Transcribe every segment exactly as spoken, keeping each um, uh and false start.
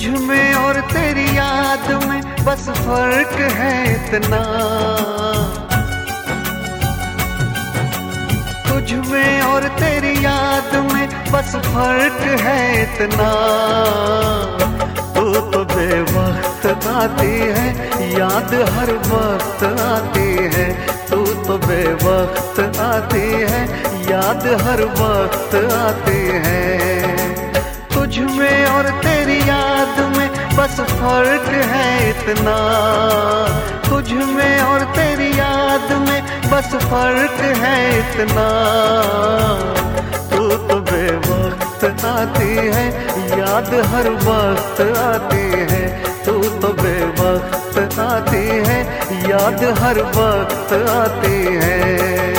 में और तेरी याद में बस फर्क है इतना, तुझ में और तेरी याद में बस फर्क है इतना। तू तो बेवक्त आती है, याद हर वक्त आती है। तू तो बेवक्त आती है, याद हर वक्त आती है। तुझ में और तेरी याद में बस फर्क है इतना, तुझ में और तेरी याद में बस फर्क है इतना। तू तो बेवक्त आती है, याद हर वक्त आती है। तू तो बेवक्त आती है, याद हर वक्त आती है।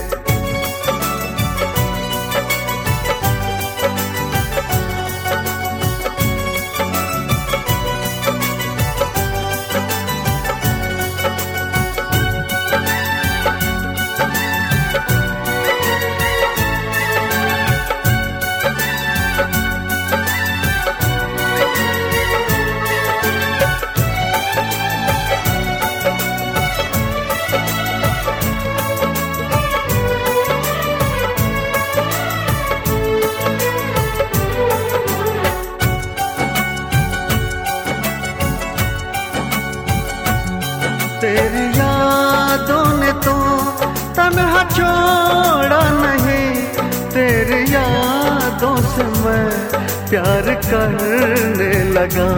तेरी यादों ने तो तन्हा छोड़ा नहीं, तेरी यादों से मैं प्यार करने लगा।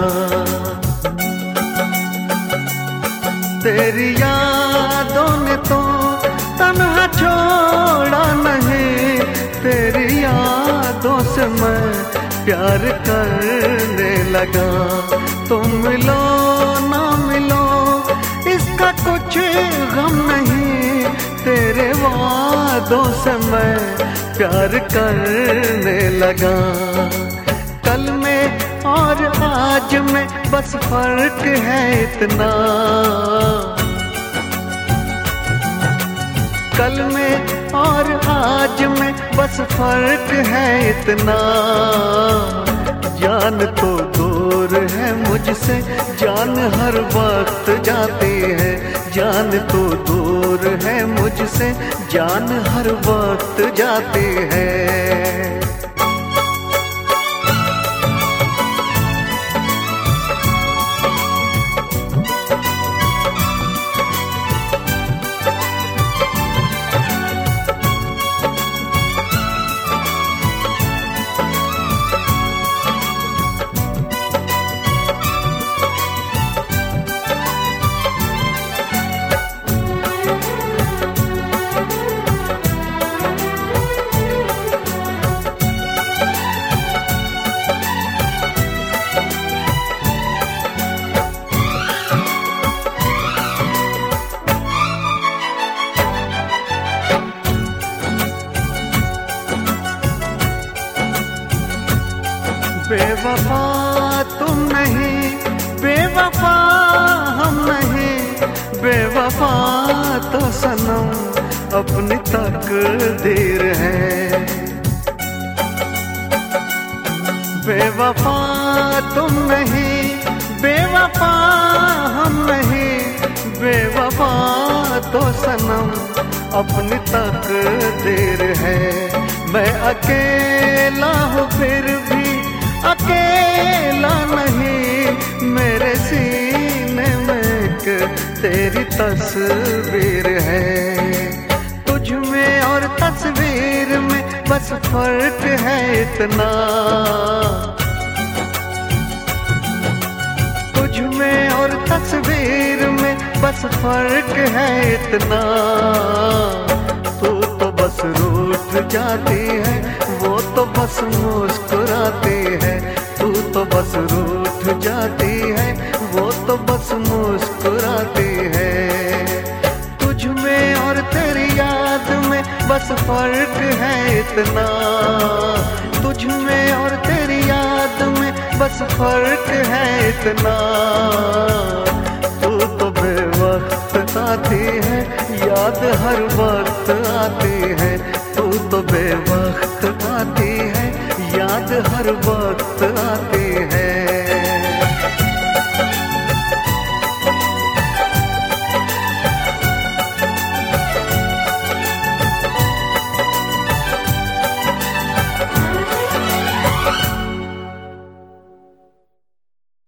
तेरी यादों ने तो तन्हा छोड़ा नहीं, तेरी यादों से मैं प्यार करने लगा। तुम मिलो ना मिलो इसका कुछ गम नहीं, तेरे वादों से मैं प्यार करने लगा। कल में और आज में बस फर्क है इतना, कल में और आज में बस फर्क है इतना। जान तो दूर है मुझसे, जान हर वक्त जाती है। जान तो दूर है मुझसे, जान हर वक्त जाती है। बेवफा तुम नहीं, बेवफा हम नहीं, बेवफा तो सनम अपनी तकदीर है। बेवफा तुम नहीं, बेवफा हम नहीं, बेवफा तो सनम अपनी तकदीर है। मैं अकेला हूँ फिर भी अकेला नहीं, मेरे सीने में एक तेरी तस्वीर है। तुझ में और तस्वीर में बस फर्क है इतना, तुझ में और तस्वीर में बस फर्क है इतना। तू तो बस रूठ जाती है, वो तो बस मुस्कुराती है। तू तो बस रूठ जाती है, वो तो बस मुस्कुराती है। तुझ में और तेरी याद में बस फर्क है इतना, तुझ में और तेरी याद में बस फर्क है इतना। तू तो बेवक्त आती है, याद हर वक्त आती है। तू तो बेवक्त आती है, याद हर वक्त आती है।